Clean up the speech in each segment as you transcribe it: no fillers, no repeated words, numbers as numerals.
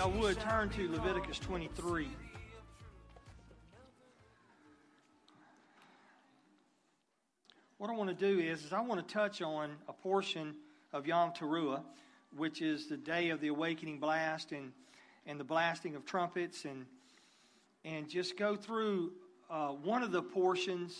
Y'all would turn to Leviticus 23. What I want to do is I want to touch on a portion of Yom Teruah, which is the day of the awakening blast and the blasting of trumpets, and just go through one of the portions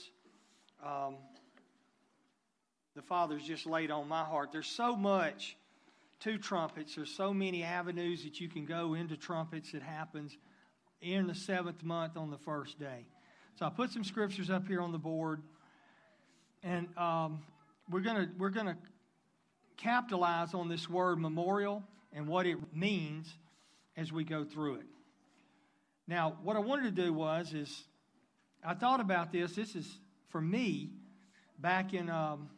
the Father's just laid on my heart. There's so much to trumpets. There's so many avenues that you can go into trumpets that happens in the 7th month on the first day. So I put some scriptures up here on the board. And we're gonna capitalize on this word memorial and what it means as we go through it. Now, what I wanted to do is I thought about this. This is for me back in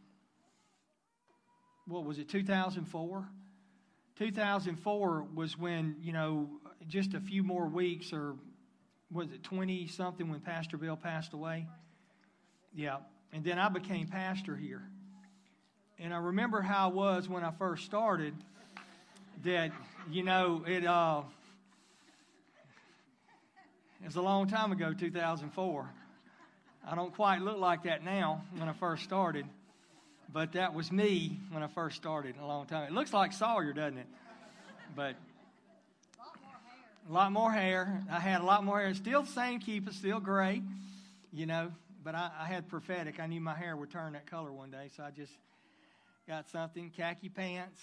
2004. 2004 was when, just a few more weeks, or was it 20 something when Pastor Bill passed away? Yeah. And then I became pastor here. And I remember how it was when I first started, that, it was a long time ago, 2004. I don't quite look like that now when I first started, but that was me when I first started a long time. It looks like Sawyer, doesn't it? But a lot more hair. I had a lot more hair. Still the same keep it, still gray, But I had prophetic. I knew my hair would turn that color one day, so I just got something, khaki pants,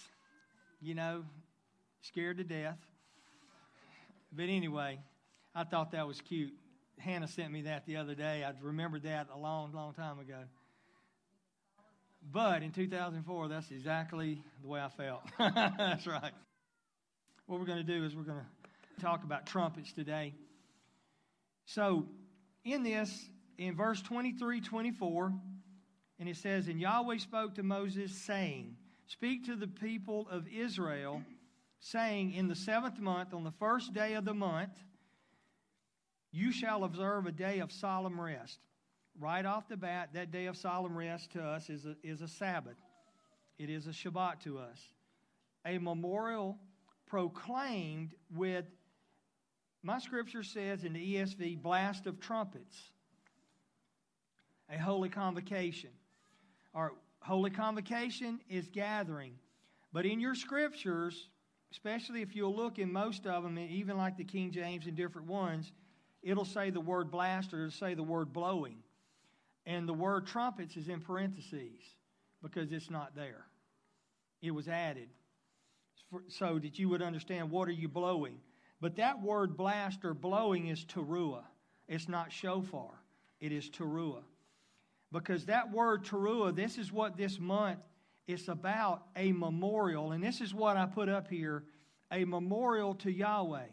scared to death. But anyway, I thought that was cute. Hannah sent me that the other day. I remembered that a long, long time ago. But in 2004, that's exactly the way I felt. That's right. What we're going to do is we're going to talk about trumpets today. So in this, in verse 23-24, and it says, "And Yahweh spoke to Moses, saying, Speak to the people of Israel, saying, In the 7th month, on the first day of the month, you shall observe a day of solemn rest." Right off the bat, that day of solemn rest to us is a Sabbath. It is a Shabbat to us. A memorial proclaimed with, my scripture says in the ESV, blast of trumpets. A holy convocation. Our holy convocation is gathering. But in your scriptures, especially if you'll look in most of them, even like the King James and different ones, it'll say the word blast or it'll say the word blowing. And the word trumpets is in parentheses because it's not there. It was added so that you would understand what are you blowing. But that word blast or blowing is teruah. It's not shofar. It is teruah. Because that word teruah, this is what this month is about, a memorial. And this is what I put up here, a memorial to Yahweh.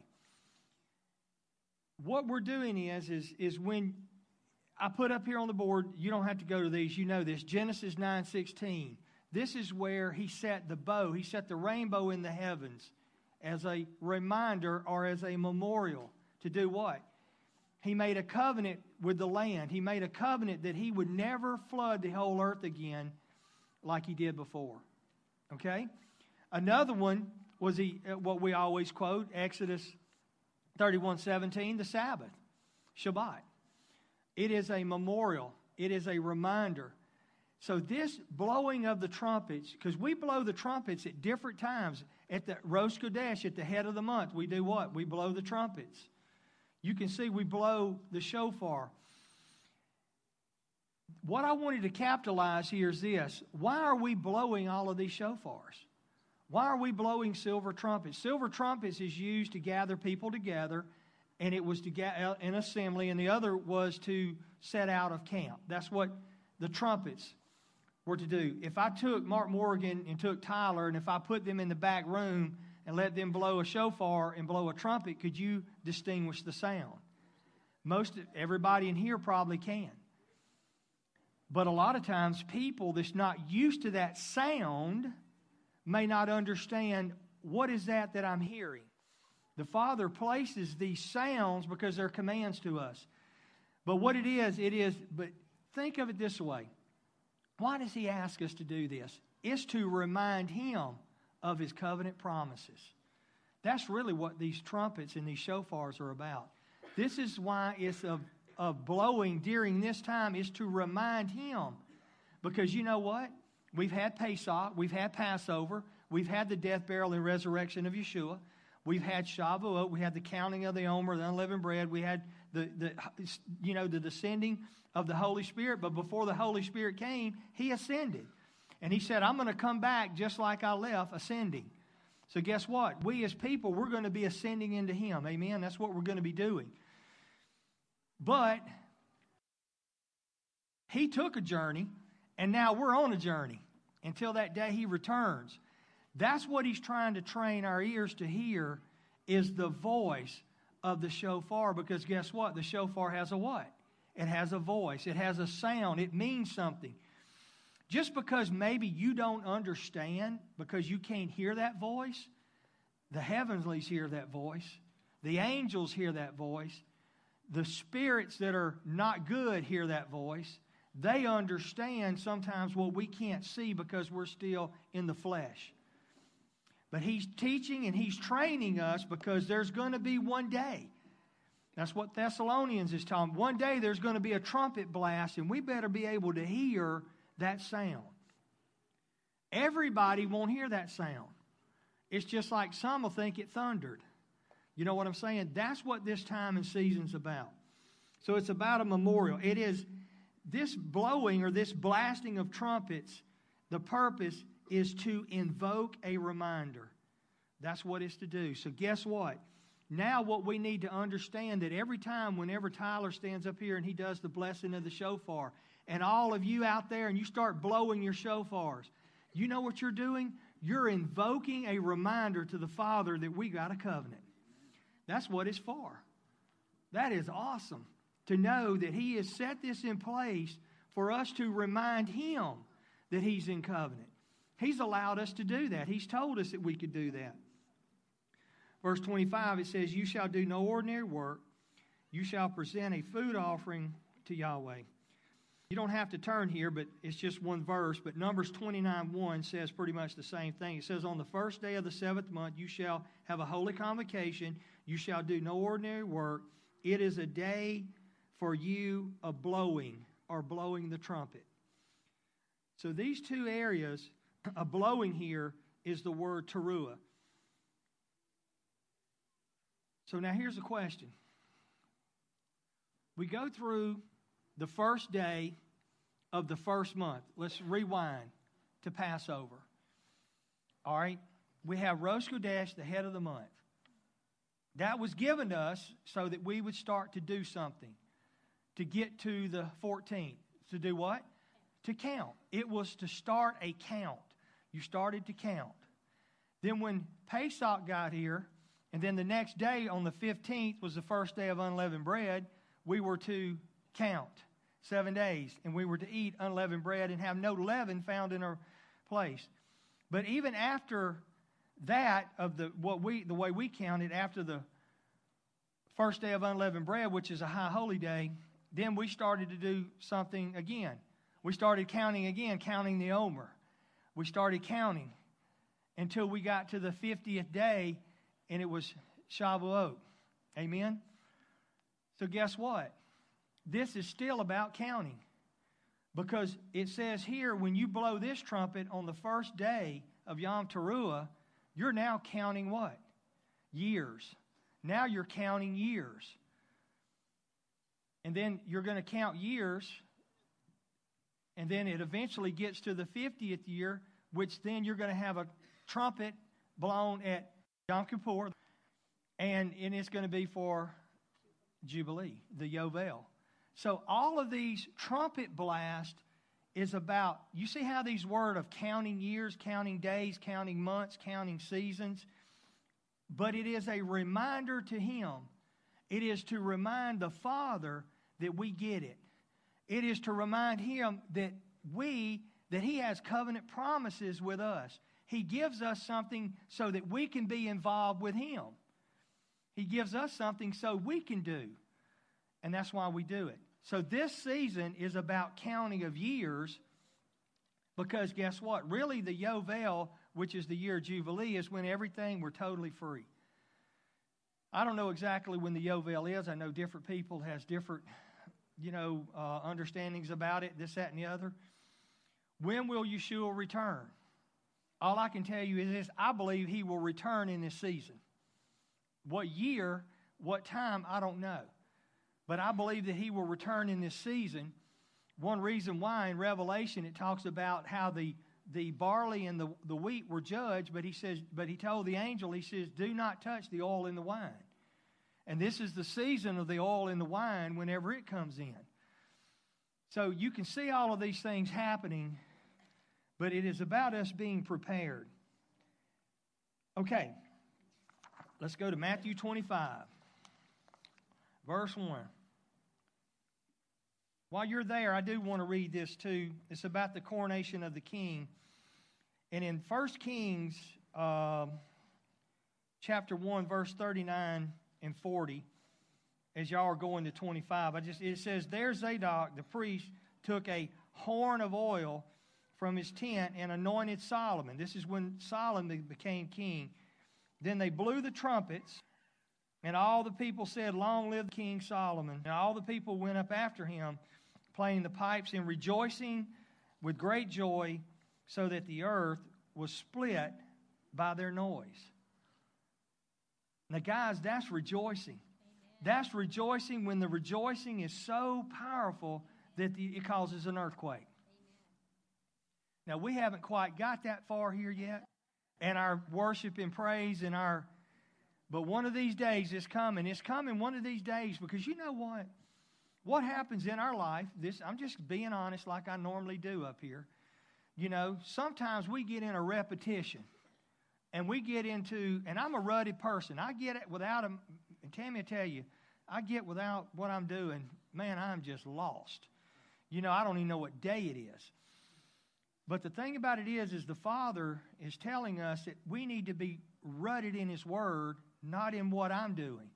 What we're doing is when I put up here on the board, you don't have to go to these, you know this, Genesis 9:16. This is where he set the bow, he set the rainbow in the heavens as a reminder or as a memorial to do what? He made a covenant with the land. He made a covenant that he would never flood the whole earth again like he did before. Okay? Another one was what we always quote, Exodus 31:17, the Sabbath, Shabbat. It is a memorial. It is a reminder. So this blowing of the trumpets, because we blow the trumpets at different times. At the Rosh Chodesh, at the head of the month, we do what? We blow the trumpets. You can see we blow the shofar. What I wanted to capitalize here is this. Why are we blowing all of these shofars? Why are we blowing silver trumpets? Silver trumpets is used to gather people together, and it was to get an assembly, and the other was to set out of camp. That's what the trumpets were to do. If I took Mark Morgan and took Tyler, and if I put them in the back room and let them blow a shofar and blow a trumpet, could you distinguish the sound? Everybody in here probably can. But a lot of times people that's not used to that sound may not understand, what is that I'm hearing? The Father places these sounds because they're commands to us. But what it is, but think of it this way. Why does He ask us to do this? It's to remind Him of His covenant promises. That's really what these trumpets and these shofars are about. This is why it's of blowing during this time, is to remind him. Because you know what? We've had Pesach, we've had Passover, we've had the death, burial, and resurrection of Yeshua. We've had Shavuot, we had the counting of the Omer, the unleavened bread, we had the descending of the Holy Spirit. But before the Holy Spirit came, he ascended. And he said, I'm going to come back just like I left, ascending. So guess what? We as people, we're going to be ascending into him. Amen? That's what we're going to be doing. But he took a journey, and now we're on a journey until that day he returns. That's what he's trying to train our ears to hear, is the voice of the shofar. Because guess what? The shofar has a what? It has a voice. It has a sound. It means something. Just because maybe you don't understand, because you can't hear that voice, the heavenlies hear that voice. The angels hear that voice. The spirits that are not good hear that voice. They understand sometimes what we can't see because we're still in the flesh. But he's teaching and he's training us, because there's going to be one day. That's what Thessalonians is telling. One day there's going to be a trumpet blast, and we better be able to hear that sound. Everybody won't hear that sound. It's just like some will think it thundered. You know what I'm saying? That's what this time and season's about. So it's about a memorial. It is this blowing or this blasting of trumpets. The purpose is to invoke a reminder. That's what it's to do. So guess what? Now what we need to understand, that every time whenever Tyler stands up here and he does the blessing of the shofar, and all of you out there and you start blowing your shofars, you know what you're doing? You're invoking a reminder to the Father that we got a covenant. That's what it's for. That is awesome to know that he has set this in place for us to remind him that he's in covenant. He's allowed us to do that. He's told us that we could do that. Verse 25, it says, you shall do no ordinary work. You shall present a food offering to Yahweh. You don't have to turn here, but it's just one verse. But Numbers 29:1 says pretty much the same thing. It says, on the first day of the 7th month, you shall have a holy convocation. You shall do no ordinary work. It is a day for you of blowing, or blowing the trumpet. So these two areas of blowing here is the word teruah. So now here's the question. We go through the first day of the first month. Let's rewind to Passover. All right? We have Rosh Chodesh, the head of the month. That was given to us so that we would start to do something, to get to the 14th. To do what? To count. It was to start a count. You started to count. Then when Pesach got here, and then the next day on the 15th was the first day of unleavened bread, we were to count 7 days, and we were to eat unleavened bread and have no leaven found in our place. But even after that, of the way we counted, after the first day of unleavened bread, which is a high holy day, then we started to do something again. We started counting again, counting the Omer. We started counting until we got to the 50th day, and it was Shavuot. Amen? So guess what? This is still about counting. Because it says here, when you blow this trumpet on the first day of Yom Teruah, you're now counting what? Years. Now you're counting years. And then you're going to count years, and then it eventually gets to the 50th year, which then you're going to have a trumpet blown at Yom Kippur, and it's going to be for Jubilee, the Yovel. So all of these trumpet blasts is about, you see how these words of counting years, counting days, counting months, counting seasons, but it is a reminder to him. It is to remind the Father that we get it. It is to remind him that he has covenant promises with us. He gives us something so that we can be involved with him. He gives us something so we can do. And that's why we do it. So this season is about counting of years, because guess what? Really the Yovel, which is the year of Jubilee, is when we're totally free. I don't know exactly when the Yovel is. I know different people has different, understandings about it, this, that, and the other. When will Yeshua return? All I can tell you is this: I believe he will return in this season. What year, what time, I don't know. But I believe that he will return in this season. One reason why in Revelation it talks about how the barley and the wheat were judged, but he told the angel, he says, do not touch the oil and the wine. And this is the season of the oil and the wine whenever it comes in. So you can see all of these things happening, but it is about us being prepared. Okay, let's go to Matthew 25, verse 1. While you're there, I do want to read this too. It's about the coronation of the king. And in 1 Kings chapter 1, verse 39 and 40, as y'all are going to 25, it says, there Zadok, the priest, took a horn of oil from his tent and anointed Solomon. This is when Solomon became king. Then they blew the trumpets, and all the people said, long live King Solomon. And all the people went up after him, playing the pipes and rejoicing with great joy, so that the earth was split by their noise. Now, guys, that's rejoicing. Amen. That's rejoicing when the rejoicing is so powerful that it causes an earthquake. Amen. Now, we haven't quite got that far here yet, and our worship and praise but one of these days is coming. It's coming one of these days, because you know what? What happens in our life, I'm just being honest like I normally do up here. Sometimes we get in a repetition. And we get into, and I'm a rutted person. I get it without and Tammy will tell you, I get without what I'm doing, man, I'm just lost. I don't even know what day it is. But the thing about it is the Father is telling us that we need to be rutted in His Word, not in what I'm doing.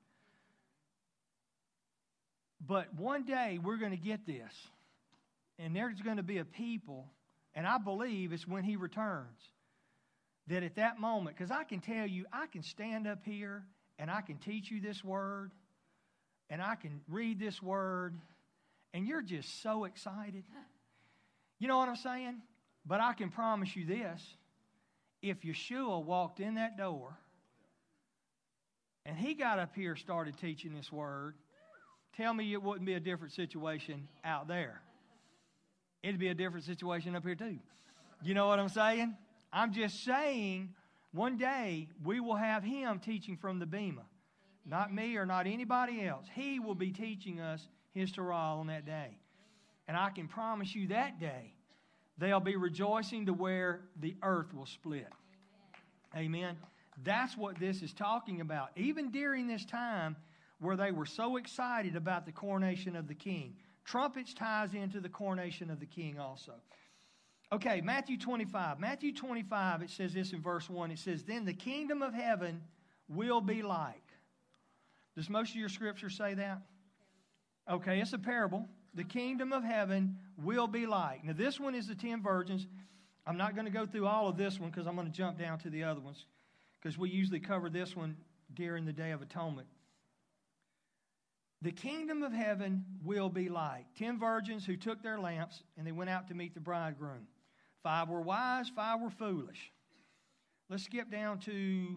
But one day we're going to get this. And there's going to be a people, and I believe it's when He returns, that at that moment, because I can tell you, I can stand up here and I can teach you this word and I can read this word and you're just so excited. You know what I'm saying? But I can promise you this: if Yeshua walked in that door and He got up here and started teaching this word, tell me it wouldn't be a different situation out there. It'd be a different situation up here too. You know what I'm saying? I'm just saying, one day we will have Him teaching from the Bema. Not me or not anybody else. He will be teaching us His Torah on that day. And I can promise you that day, they'll be rejoicing to where the earth will split. Amen. That's what this is talking about. Even during this time where they were so excited about the coronation of the king. Trumpets ties into the coronation of the king also. Okay, Matthew 25. Matthew 25, it says this in verse 1. It says, then the kingdom of heaven will be like. Does most of your scriptures say that? Okay, it's a parable. The kingdom of heaven will be like. Now, this one is the 10 virgins. I'm not going to go through all of this one because I'm going to jump down to the other ones, because we usually cover this one during the Day of Atonement. The kingdom of heaven will be like 10 virgins who took their lamps and they went out to meet the bridegroom. 5 were wise, 5 were foolish. Let's skip down to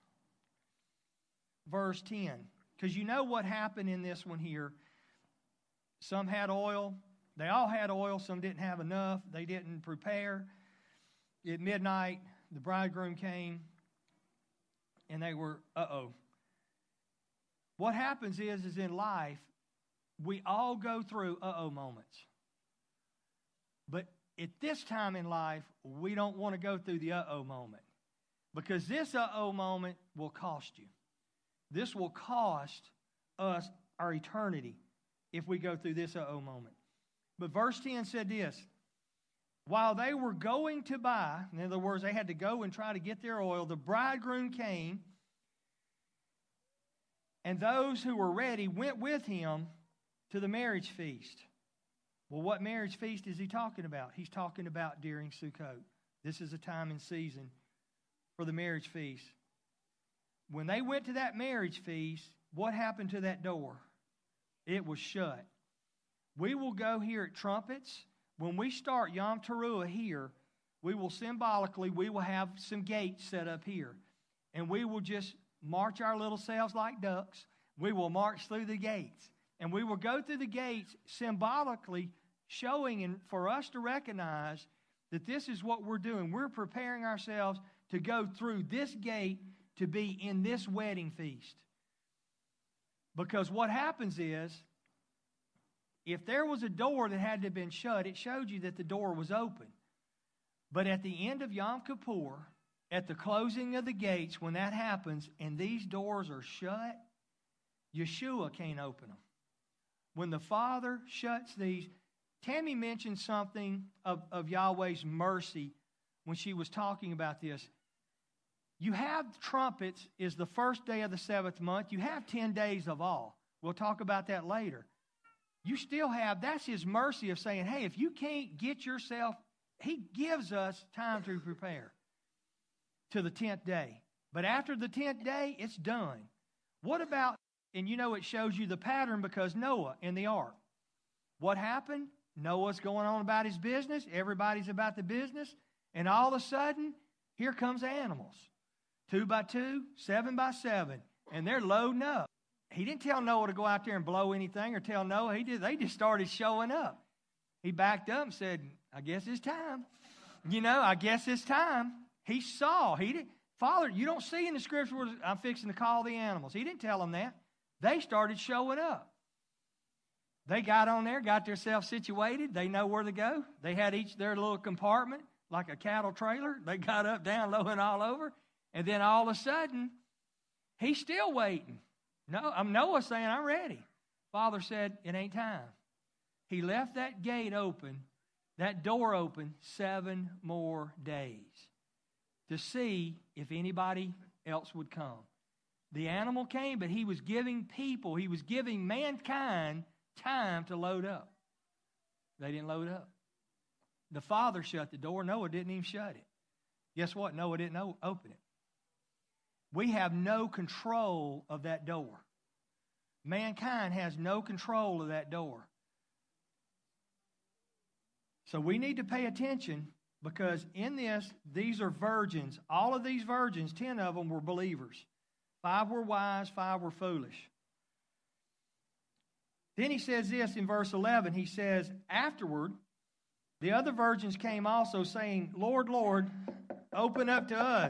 verse 10. Because you know what happened in this one here. Some had oil. They all had oil. Some didn't have enough. They didn't prepare. At midnight, the bridegroom came. And they were, What happens is in life, we all go through moments. But at this time in life, we don't want to go through the moment. Because this moment will cost you. This will cost us our eternity if we go through this moment. But verse 10 said this: while they were going to buy, in other words, they had to go and try to get their oil, the bridegroom came, and those who were ready went with him to the marriage feast. Well, what marriage feast is he talking about? He's talking about during Sukkot. This is a time and season for the marriage feast. when they went to that marriage feast, what happened to that door? It was shut. We will go here at Trumpets. When we start Yom Teruah here, we will have some gates set up here. And we will just march our little selves like ducks. We will march through the gates. And we will go through the gates symbolically showing and for us to recognize that this is what we're doing. We're preparing ourselves to go through this gate to be in this wedding feast. Because what happens is, if there was a door that had to have been shut, it showed you that the door was open. But at the end of Yom Kippur, at the closing of the gates, when that happens and these doors are shut, Yeshua can't open them. When the Father shuts these, Tammy mentioned something of Yahweh's mercy when she was talking about this. You have trumpets is the first day of the 7th month. You have 10 days of awe. We'll talk about that later. You still have, that's His mercy of saying, hey, if you can't get yourself, He gives us time to prepare to the 10th day. But after the 10th day, it's done. What about, and you know it shows you the pattern because Noah in the ark. What happened? Noah's going on about his business. Everybody's about the business. And all of a sudden, here comes animals. 2 by 2, 7 by 7. And they're loading up. He didn't tell Noah to go out there and blow anything or tell Noah. He did. They just started showing up. He backed up and said, I guess it's time. I guess it's time. He saw. He didn't. Father, you don't see in the scripture where I'm fixing to call the animals. He didn't tell them that. They started showing up. They got on there, got themselves situated. They know where to go. They had each their little compartment, like a cattle trailer. They got up, down, low, and all over. And then all of a sudden, he's still waiting. Noah saying, I'm ready. Father said, it ain't time. He left that gate open, that door open, 7 more days to see if anybody else would come. The animal came, but He was giving mankind time to load up. They didn't load up. The Father shut the door. Noah didn't even shut it. Guess what? Noah didn't open it. We have no control of that door. Mankind has no control of that door. So we need to pay attention because in this, these are virgins. All of these virgins, 10 of them were believers. 5 were wise, 5 were foolish. Then he says this in verse 11. He says, afterward, the other virgins came also saying, Lord, Lord, open up to us.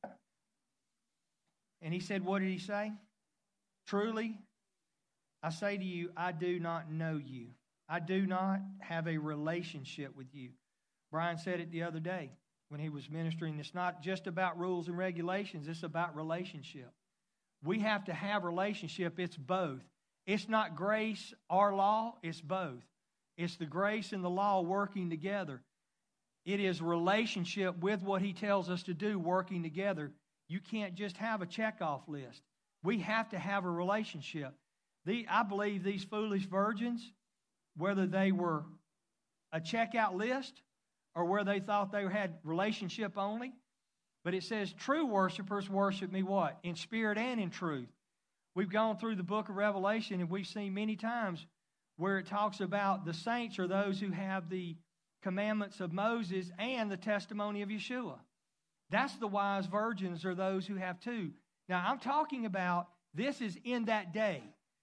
And he said, what did he say? Truly, I say to you, I do not know you. I do not have a relationship with you. Brian said it the other day when he was ministering. It's not just about rules and regulations. It's about relationship. We have to have relationship. It's both. It's not grace or law. It's both. It's the grace and the law working together. It is relationship with what He tells us to do working together. You can't just have a checkoff list. We have to have a relationship. I believe these foolish virgins, whether they were a checkout list or where they thought they had relationship only, but it says true worshipers worship me what? In spirit and in truth. We've gone through the book of Revelation and we've seen many times where it talks about the saints are those who have the commandments of Moses and the testimony of Yeshua. That's the wise virgins are those who have two. Now, I'm talking about this is in that day.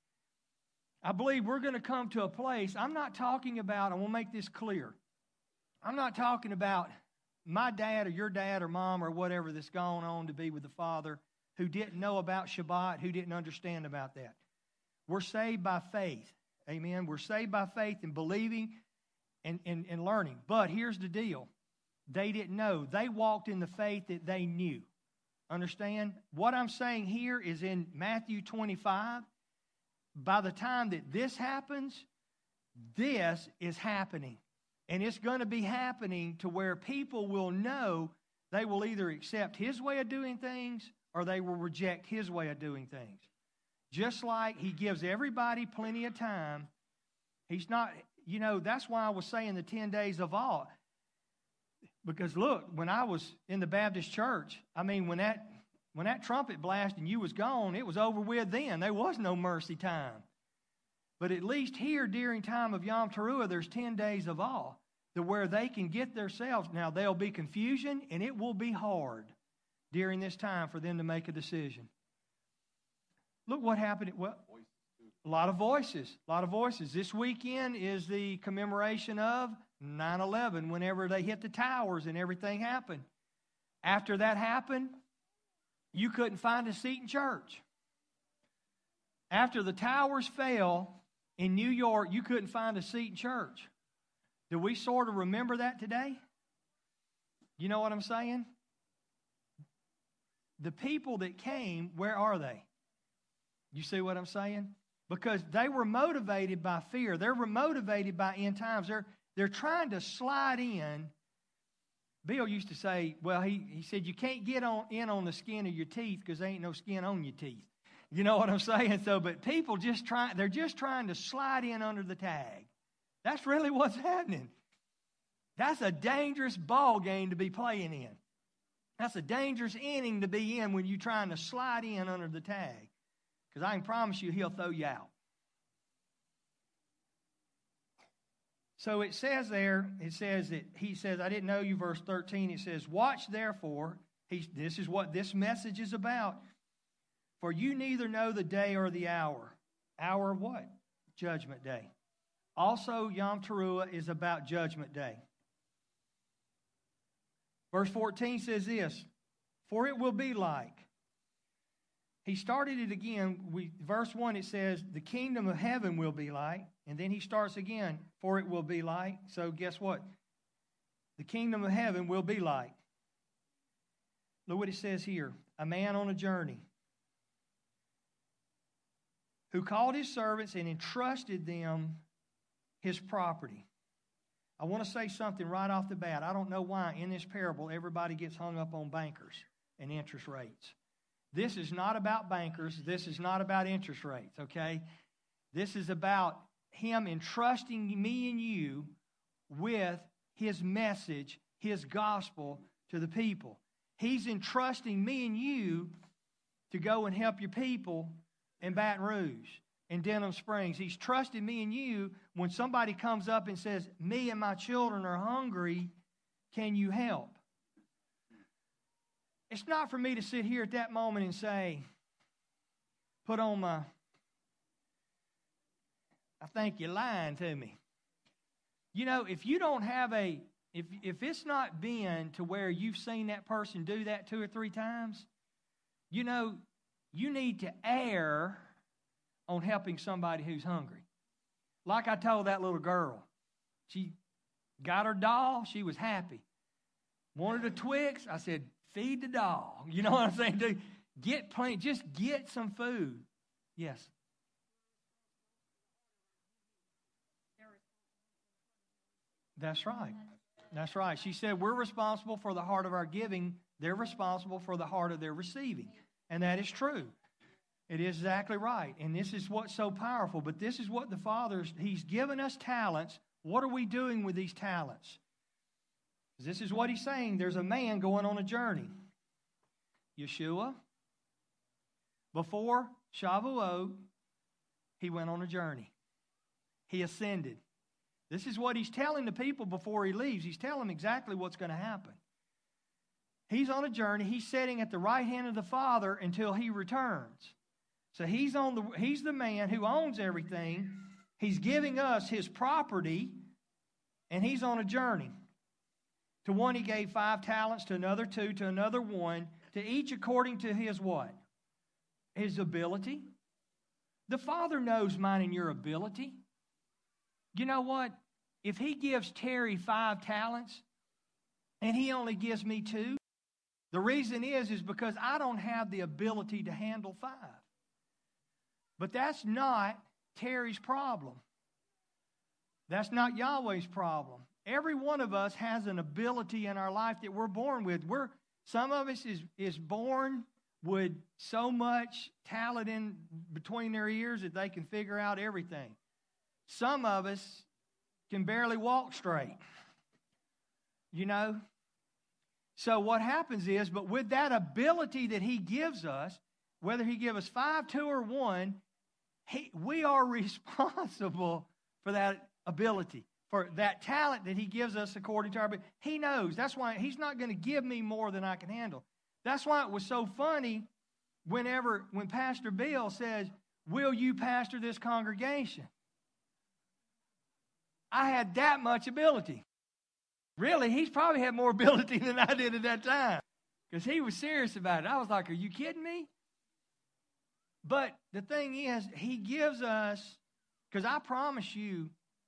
I believe we're going to come to a place. I'm not talking about, I want to make this clear. I'm not talking about my dad or your dad or mom or whatever that's gone on to be with the Father who didn't know about Shabbat, who didn't understand about that. We're saved by faith. Amen. We're saved by faith and believing and learning. But here's the deal. They didn't know. They walked in the faith that they knew. Understand? What I'm saying here is in Matthew 25. By the time that this happens, this is happening. And it's going to be happening to where people will know they will either accept His way of doing things or they will reject His way of doing things. Just like He gives everybody plenty of time. He's not, that's why I was saying the 10 days of awe. Because look, when I was in the Baptist church, when that When that trumpet blasted and you was gone, it was over with then. There was no mercy time. But at least here during time of Yom Teruah, there's 10 days of awe to where they can get themselves. Now, there'll be confusion, and it will be hard during this time for them to make a decision. Look what happened. Well, a lot of voices. A lot of voices. This weekend is the commemoration of 9/11, whenever they hit the towers and everything happened. After that happened, you couldn't find a seat in church. After the towers fell in New York, you couldn't find a seat in church. Do we sort of remember that today? You know what I'm saying? The people that came, where are they? You see what I'm saying? Because they were motivated by fear. They were motivated by end times. They're trying to slide in. Bill used to say, well, he said, you can't get in on the skin of your teeth because there ain't no skin on your teeth. You know what I'm saying? So, but people they're just trying to slide in under the tag. That's really what's happening. That's a dangerous ball game to be playing in. That's a dangerous inning to be in when you're trying to slide in under the tag. Because I can promise you he'll throw you out. So it says there, he says, I didn't know you, verse 13, it says, watch therefore, this is what this message is about, for you neither know the day or the hour. Hour of what? Judgment day. Also, Yom Teruah is about Judgment Day. Verse 14 says this, for it will be like. He started it again. Verse 1, it says, the kingdom of heaven will be like. And then he starts again, for it will be like. So guess what? The kingdom of heaven will be like. Look what it says here. A man on a journey who called his servants and entrusted them his property. I want to say something right off the bat. I don't know why in this parable everybody gets hung up on bankers and interest rates. This is not about bankers. This is not about interest rates, okay? This is about him entrusting me and you with his message, his gospel to the people. He's entrusting me and you to go and help your people in Baton Rouge, in Denham Springs. He's trusted me and you when somebody comes up and says, me and my children are hungry, can you help? It's not for me to sit here at that moment and say, put on my, I think you're lying to me. You know, if you don't have if it's not been to where you've seen that person do that 2 or 3 times, you know, you need to err on helping somebody who's hungry. Like I told that little girl, she got her doll, she was happy. Wanted a Twix, I said, feed the dog. You know what I'm saying? Dude, just get some food. Yes. That's right. That's right. She said, we're responsible for the heart of our giving. They're responsible for the heart of their receiving. And that is true. It is exactly right. And this is what's so powerful. But this is what the Father's, He's given us talents. What are we doing with these talents? This is what He's saying. There's a man going on a journey. Yeshua, before Shavuot, He went on a journey. He ascended. This is what He's telling the people before He leaves. He's telling them exactly what's going to happen. He's on a journey. He's sitting at the right hand of the Father until He returns. So he's the man who owns everything. He's giving us His property, and He's on a journey. To one He gave 5 talents, to another 2, to another 1, to each according to his what? His ability. The Father knows mine and your ability. You know what? If He gives Terry 5 talents and He only gives me 2, the reason is because I don't have the ability to handle 5. But that's not Terry's problem. That's not Yahweh's problem. Every one of us has an ability in our life that we're born with. Some of us is born with so much talent in between their ears that they can figure out everything. Some of us can barely walk straight. You know? So what happens is, but with that ability that he gives us, whether he give us 5, 2, or 1, we are responsible for that ability, for that talent that he gives us according to our ability. He knows. That's why he's not going to give me more than I can handle. That's why it was so funny when Pastor Bill says, "Will you pastor this congregation?" I had that much ability. Really, he's probably had more ability than I did at that time, because he was serious about it. I was like, "Are you kidding me?" But the thing is, he gives us, because I promise you,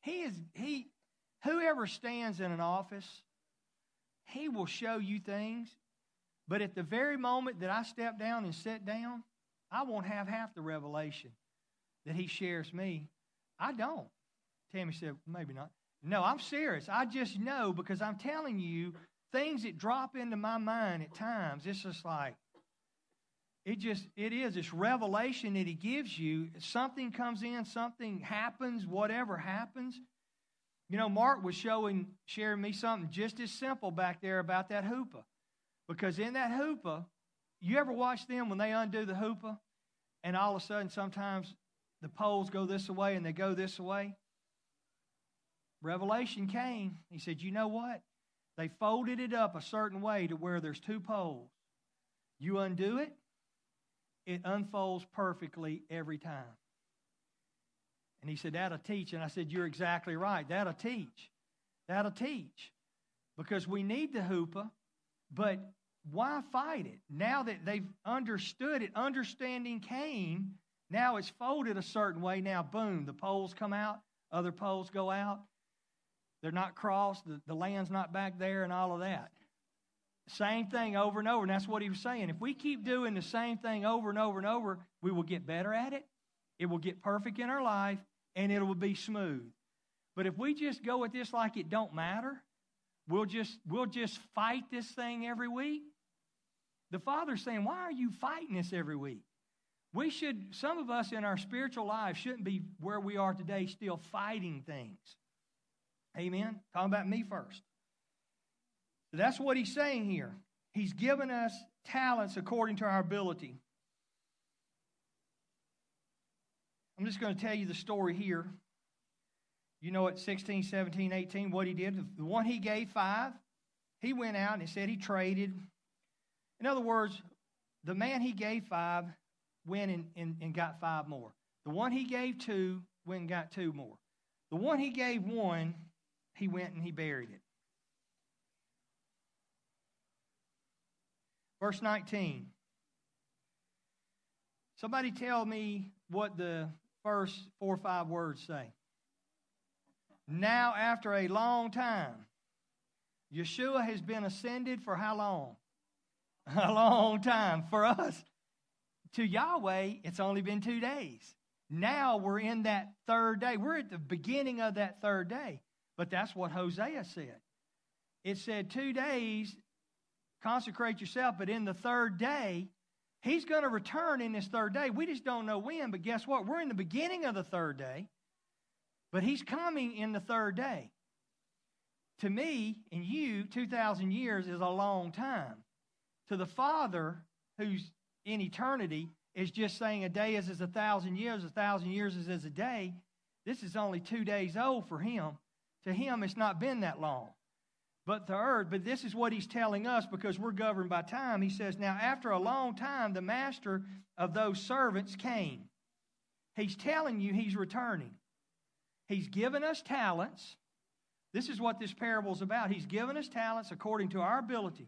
whoever stands in an office, he will show you things. But at the very moment that I step down and sit down, I won't have half the revelation that he shares me. I don't. Tammy said, maybe not. No, I'm serious. I just know, because I'm telling you, things that drop into my mind at times, it's just like, it is. It's revelation that he gives you. Something comes in, something happens, whatever happens. You know, Mark was sharing me something just as simple back there about that hoopah. Because in that hoopah, you ever watch them when they undo the hoopah, and all of a sudden sometimes the poles go this way and they go this way? Revelation came. He said, you know what? They folded it up a certain way to where there's 2 poles. You undo it, it unfolds perfectly every time. And he said, that'll teach. And I said, you're exactly right. That'll teach. That'll teach. Because we need the hoopah, but why fight it? Now that they've understood it, understanding came, now it's folded a certain way. Now, boom, the poles come out, other poles go out. They're not crossed, the land's not back there, and all of that. Same thing over and over, and that's what he was saying. If we keep doing the same thing over and over and over, we will get better at it. It will get perfect in our life, and it will be smooth. But if we just go at this like it don't matter, we'll just fight this thing every week. The Father's saying, why are you fighting this every week? Some of us in our spiritual life shouldn't be where we are today, still fighting things. Amen? Talking about me first. That's what he's saying here. He's given us talents according to our ability. I'm just going to tell you the story here. You know at 16, 17, 18 what he did. The one he gave 5, he went out and he said he traded. In other words, the man he gave 5 went and got 5 more. The one he gave 2 went and got 2 more. The one he gave 1, he went and he buried it. Verse 19. Somebody tell me what the first 4 or 5 words say. Now, after a long time, Yeshua has been ascended for how long? A long time. For us, to Yahweh, it's only been 2 days. Now we're in that 3rd day. We're at the beginning of that 3rd day. But that's what Hosea said. It said 2 days, consecrate yourself, but in the 3rd day, he's going to return in this 3rd day. We just don't know when, but guess what? We're in the beginning of the 3rd day, but he's coming in the 3rd day. To me and you, 2,000 years is a long time. To the Father, who's in eternity, is just saying a day is as 1,000 years, 1,000 years is as a day. This is only 2 days old for him. To him, it's not been that long. But this is what he's telling us because we're governed by time. He says, now after a long time, the master of those servants came. He's telling you he's returning. He's given us talents. This is what this parable is about. He's given us talents according to our ability.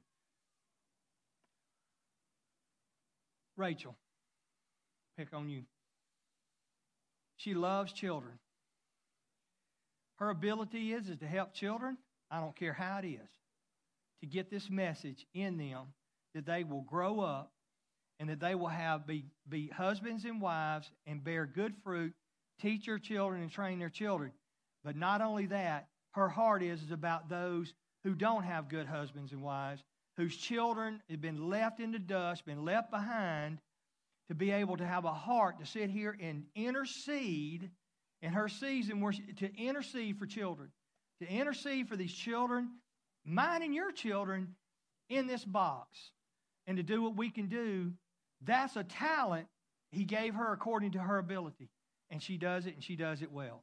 Rachel, pick on you. She loves children. Her ability is to help children. I don't care how it is, to get this message in them that they will grow up and that they will be husbands and wives and bear good fruit, teach their children and train their children. But not only that, her heart is about those who don't have good husbands and wives, whose children have been left in the dust, been left behind, to be able to have a heart to sit here and intercede in her season, to intercede for children. To intercede for these children, mine and your children, in this box and to do what we can do, that's a talent He gave her according to her ability. And she does it, and she does it well.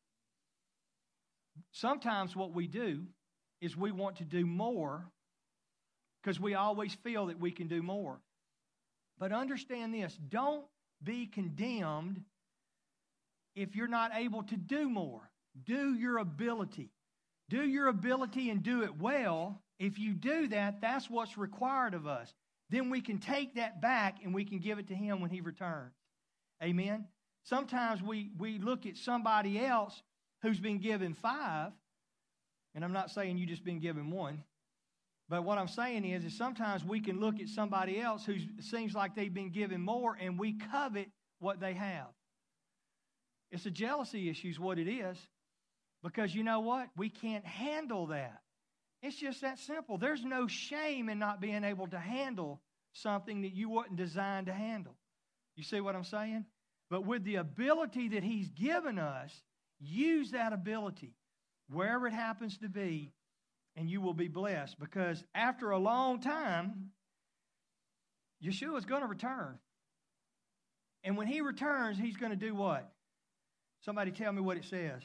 Sometimes what we do is we want to do more because we always feel that we can do more. But understand this, don't be condemned if you're not able to do more. Do your ability. Do your ability and do it well. If you do that, that's what's required of us. Then we can take that back and we can give it to Him when He returns. Amen? Sometimes we look at somebody else who's been given 5, and I'm not saying you just been given 1, but what I'm saying is sometimes we can look at somebody else who seems like they've been given more, and we covet what they have. It's a jealousy issue is what it is, because you know what? We can't handle that. It's just that simple. There's no shame in not being able to handle something that you weren't designed to handle. You see what I'm saying? But with the ability that He's given us, use that ability wherever it happens to be, and you will be blessed. Because after a long time, Yeshua is going to return. And when He returns, He's going to do what? Somebody tell me what it says.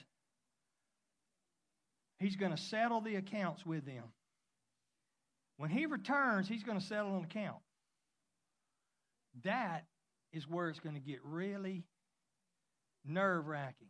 He's going to settle the accounts with them. When He returns, He's going to settle an account. That is where it's going to get really nerve-wracking.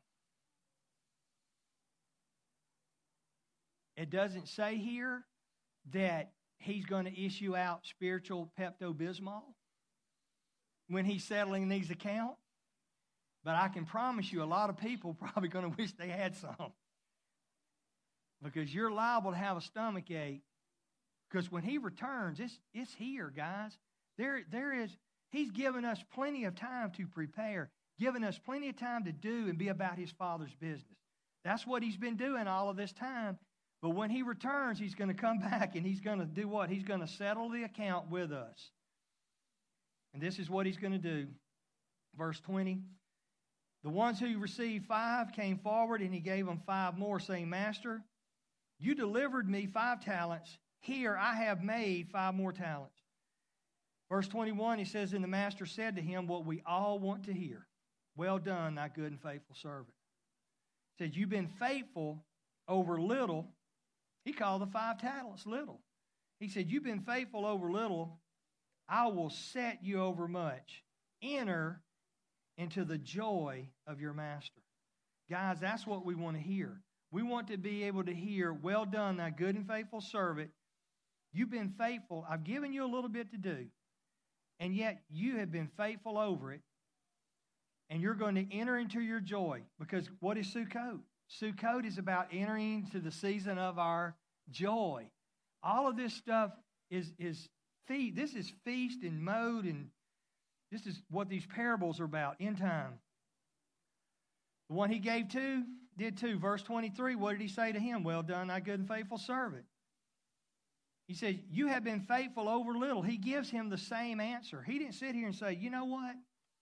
It doesn't say here that He's going to issue out spiritual Pepto-Bismol when He's settling these accounts. But I can promise you a lot of people probably going to wish they had some. Because you're liable to have a stomach ache. Because when He returns, it's here, guys. There is. He's given us plenty of time to prepare, given us plenty of time to do and be about His Father's business. That's what He's been doing all of this time. But when He returns, He's going to come back and He's going to do what? He's going to settle the account with us. And this is what He's going to do. Verse 20. The ones who received 5 came forward, and He gave them 5 more, saying, Master, you delivered me 5 talents. Here I have made 5 more talents. Verse 21, he says, and the master said to him what we all want to hear. Well done, thy good and faithful servant. He said, you've been faithful over little. He called the 5 talents little. He said, you've been faithful over little. I will set you over much. Enter into the joy of your master. Guys, that's what we want to hear. We want to be able to hear, well done, thy good and faithful servant. You've been faithful. I've given you a little bit to do. And yet you have been faithful over it. And you're going to enter into your joy. Because what is Sukkot? Sukkot is about entering into the season of our joy. All of this stuff is feast. This is feast and mode, and this is what these parables are about in time. The one He gave to did too. Verse 23, what did He say to him? Well done, thy good and faithful servant. He says, you have been faithful over little. He gives him the same answer. He didn't sit here and say, you know what?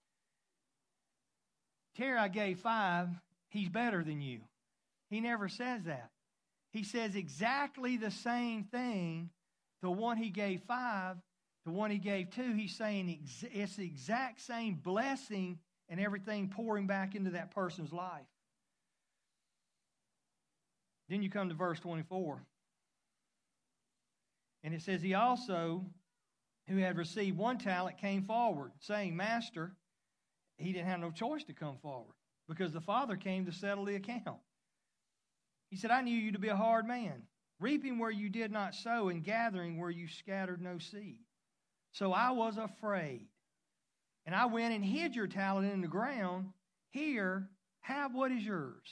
Terry, I gave 5. He's better than you. He never says that. He says exactly the same thing. The one He gave 5, the one He gave 2, He's saying it's the exact same blessing and everything pouring back into that person's life. Then you come to verse 24. And it says, he also, who had received 1 talent, came forward, saying, Master, he didn't have no choice to come forward because the father came to settle the account. He said, I knew you to be a hard man, reaping where you did not sow and gathering where you scattered no seed. So I was afraid. And I went and hid your talent in the ground. Here, have what is yours.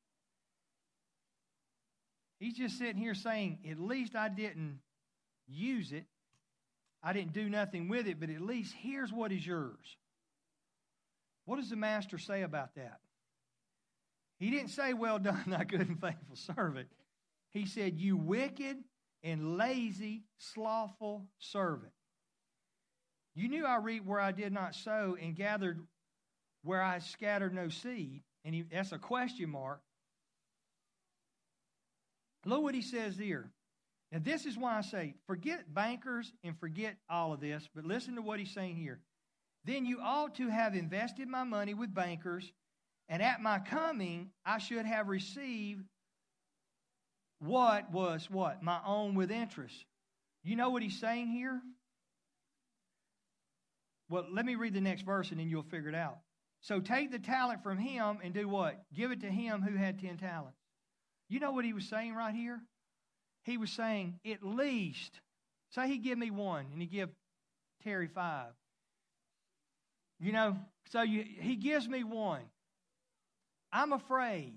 He's just sitting here saying, at least I didn't use it. I didn't do nothing with it, but at least here's what is yours. What does the master say about that? He didn't say, well done, thy good and faithful servant. He said, you wicked and lazy, slothful servant. You knew I reaped where I did not sow and gathered where I scattered no seed. And that's a question mark. Look what he says here. And this is why I say, forget bankers and forget all of this, but listen to what he's saying here. Then you ought to have invested my money with bankers, and at my coming I should have received what was what? My own with interest. You know what he's saying here? Well, let me read the next verse and then you'll figure it out. So take the talent from him and do what? Give it to him who had 10 talents. You know what he was saying right here? He was saying, at least, say he give me 1 and he give Terry 5. You know, so he gives me 1. I'm afraid.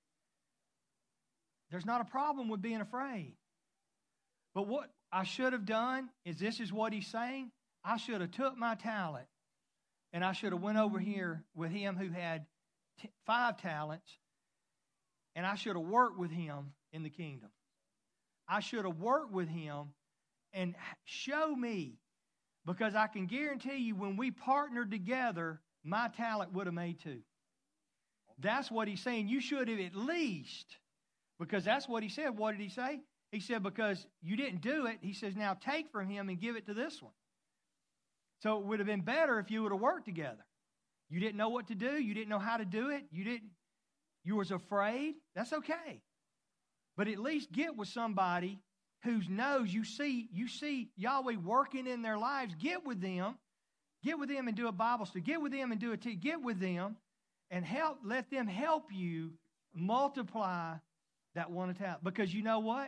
There's not a problem with being afraid. But what I should have done is, this is what he's saying, I should have took my talent and I should have went over here with him who had 5 talents, and I should have worked with him in the kingdom. I should have worked with him and show me, because I can guarantee you when we partnered together, my talent would have made 2. That's what he's saying. You should have at least, because that's what he said. What did he say? He said, because you didn't do it, he says, now take from him and give it to this one. So it would have been better if you would have worked together. You didn't know what to do. You didn't know how to do it. You was afraid. That's okay. But at least get with somebody who knows you see Yahweh working in their lives. Get with them. Get with them and do a Bible study. Get with them and do a tea. Get with them and let them help you multiply that 1 talent. Because you know what?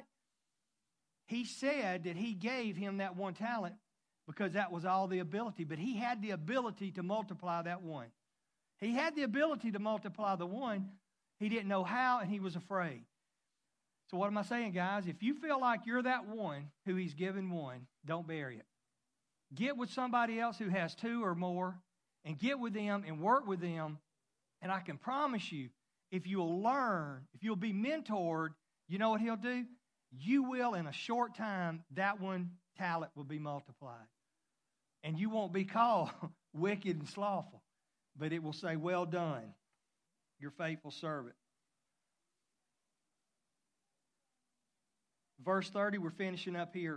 He said that he gave him that 1 talent because that was all the ability. But he had the ability to multiply that 1. He had the ability to multiply the 1. He didn't know how, and he was afraid. So what am I saying, guys? If you feel like you're that 1 who he's given 1, don't bury it. Get with somebody else who has 2 or more, and get with them and work with them. And I can promise you, if you'll learn, if you'll be mentored, you know what he'll do? You will, in a short time, that 1 talent will be multiplied. And you won't be called wicked and slothful, but it will say, well done, your faithful servant. Verse 30, we're finishing up here.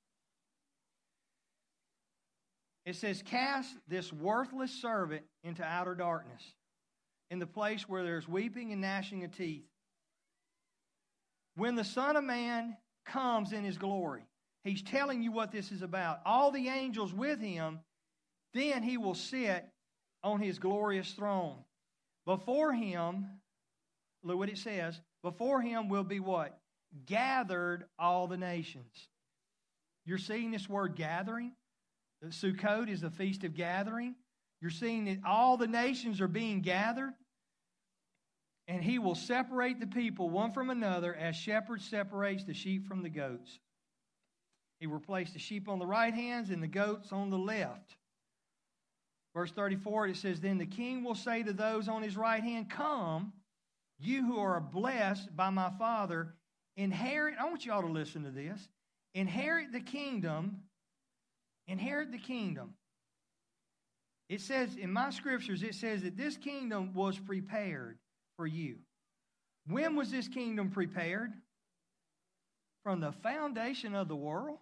It says, cast this worthless servant into outer darkness, in the place where there's weeping and gnashing of teeth. When the Son of Man comes in his glory, he's telling you what this is about. All the angels with him, then he will sit on his glorious throne. Before him, look what it says, before him will be what? Gathered all the nations. You're seeing this word gathering. The Sukkot is the Feast of Gathering. You're seeing that all the nations are being gathered. And he will separate the people one from another as shepherd separates the sheep from the goats. He will place the sheep on the right hand and the goats on the left. Verse 34, it says, then the king will say to those on his right hand, come, you who are blessed by my Father, inherit, I want you all to listen to this, inherit the kingdom. Inherit the kingdom. It says, in my scriptures, it says that this kingdom was prepared for you. When was this kingdom prepared? From the foundation of the world?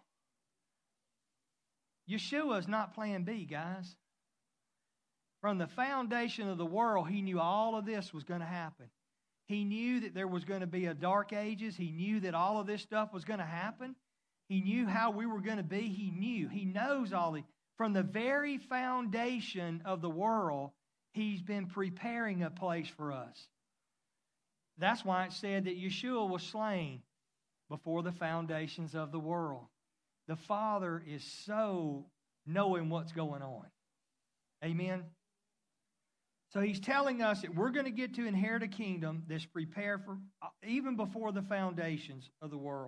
Yeshua is not plan B, guys. From the foundation of the world, he knew all of this was going to happen. He knew that there was going to be a dark ages. He knew that all of this stuff was going to happen. He knew how we were going to be. He knew. He knows all the. From the very foundation of the world, he's been preparing a place for us. That's why it said that Yeshua was slain before the foundations of the world. The Father is so knowing what's going on. Amen? So he's telling us that we're going to get to inherit a kingdom that's prepared for even before the foundations of the world.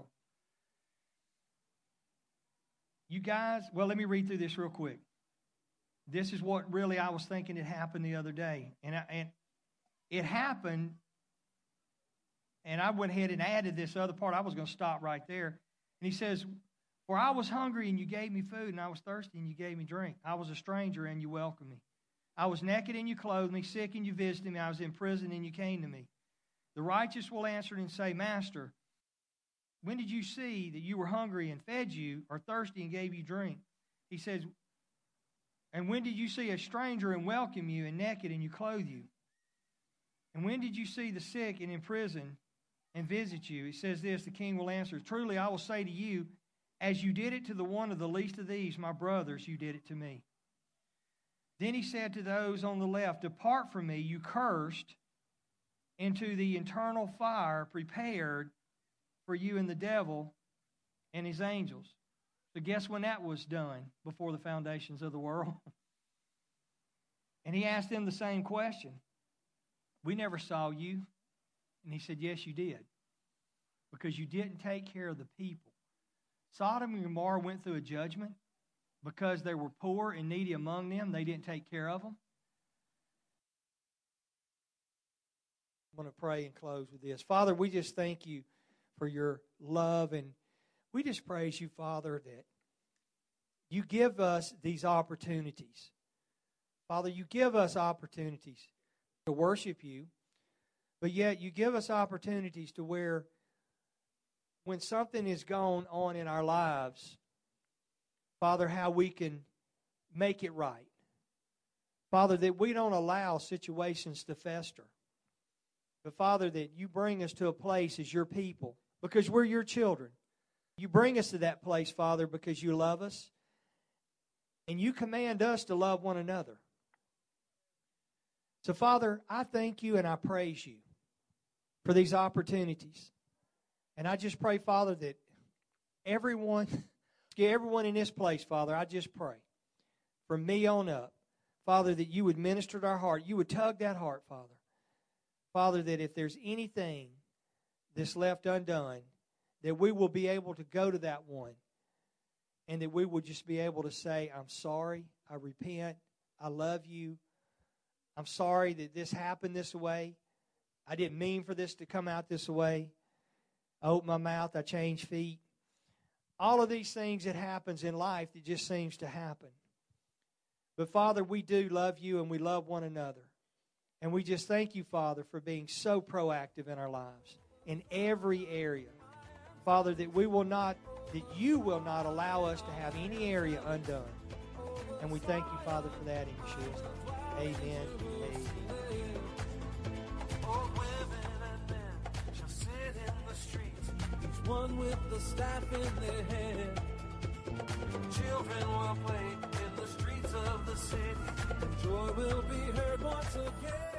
You guys, well, let me read through this real quick. This is what really I was thinking had happened the other day. And it happened, and I went ahead and added this other part. I was going to stop right there. And he says, for I was hungry, and you gave me food, and I was thirsty, and you gave me drink. I was a stranger, and you welcomed me. I was naked, and you clothed me, sick, and you visited me. I was in prison, and you came to me. The righteous will answer and say, Master, when did you see that you were hungry and fed you, or thirsty and gave you drink? He says, and when did you see a stranger and welcome you, and naked and you clothe you? And when did you see the sick and in prison and visit you? He says this, the king will answer, truly I will say to you, as you did it to the one of the least of these, my brothers, you did it to me. Then he said to those on the left, depart from me, you cursed, into the eternal fire prepared for you and the devil and his angels. So guess when that was done? Before the foundations of the world. And he asked them the same question. We never saw you. And he said, yes, you did. Because you didn't take care of the people. Sodom and Gomorrah went through a judgment because they were poor and needy among them. They didn't take care of them. I'm going to pray and close with this. Father, we just thank you for your love, and we just praise you, Father, that you give us these opportunities. Father, you give us opportunities to worship you, but yet you give us opportunities to where when something is going on in our lives, Father, how we can make it right. Father, that we don't allow situations to fester. But Father, that you bring us to a place as your people, because we're your children. You bring us to that place, Father, because you love us. And you command us to love one another. So, Father, I thank you and I praise you for these opportunities. And I just pray, Father, that everyone in this place, Father, I just pray from me on up, Father, that you would minister to our heart. You would tug that heart, Father. Father, that if there's anything that's left undone, that we will be able to go to that one and that we will just be able to say, I'm sorry, I repent, I love you. I'm sorry that this happened this way. I didn't mean for this to come out this way. I opened my mouth, I changed feet. All of these things that happens in life that just seems to happen. But Father, we do love you and we love one another. And we just thank you, Father, for being so proactive in our lives, in every area. Father, that you will not allow us to have any area undone. And we thank you, Father, for that in Yeshua's name. Amen. Amen. One with the staff in their hand. Children will play in the streets of the city. Joy will be heard once again.